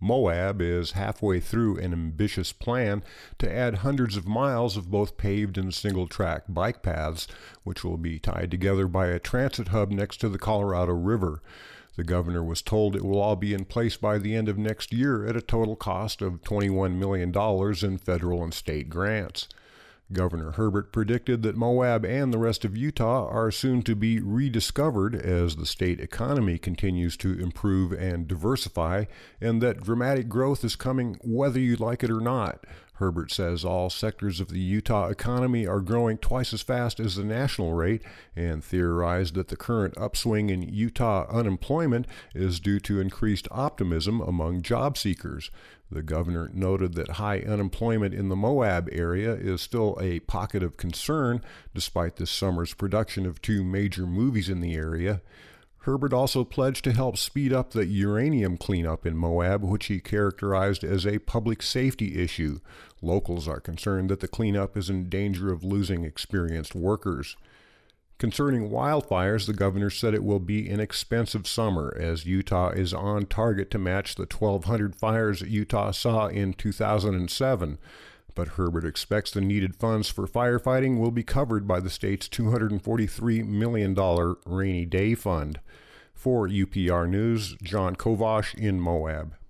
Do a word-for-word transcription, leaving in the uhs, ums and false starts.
Moab is halfway through an ambitious plan to add hundreds of miles of both paved and single-track bike paths, which will be tied together by a transit hub next to the Colorado River. The governor was told it will all be in place by the end of next year at a total cost of twenty-one million dollars in federal and state grants. Governor Herbert predicted that Moab and the rest of Utah are soon to be rediscovered as the state economy continues to improve and diversify, and that dramatic growth is coming whether you like it or not. Herbert says all sectors of the Utah economy are growing twice as fast as the national rate, and theorized that the current upswing in Utah unemployment is due to increased optimism among job seekers. The governor noted that high unemployment in the Moab area is still a pocket of concern, despite this summer's production of two major movies in the area. Herbert also pledged to help speed up the uranium cleanup in Moab, which he characterized as a public safety issue. Locals are concerned that the cleanup is in danger of losing experienced workers. Concerning wildfires, the governor said it will be an expensive summer, as Utah is on target to match the twelve hundred fires Utah saw in two thousand seven. But Herbert expects the needed funds for firefighting will be covered by the state's two hundred forty-three million dollars Rainy Day Fund. For U P R News, John Kovash in Moab.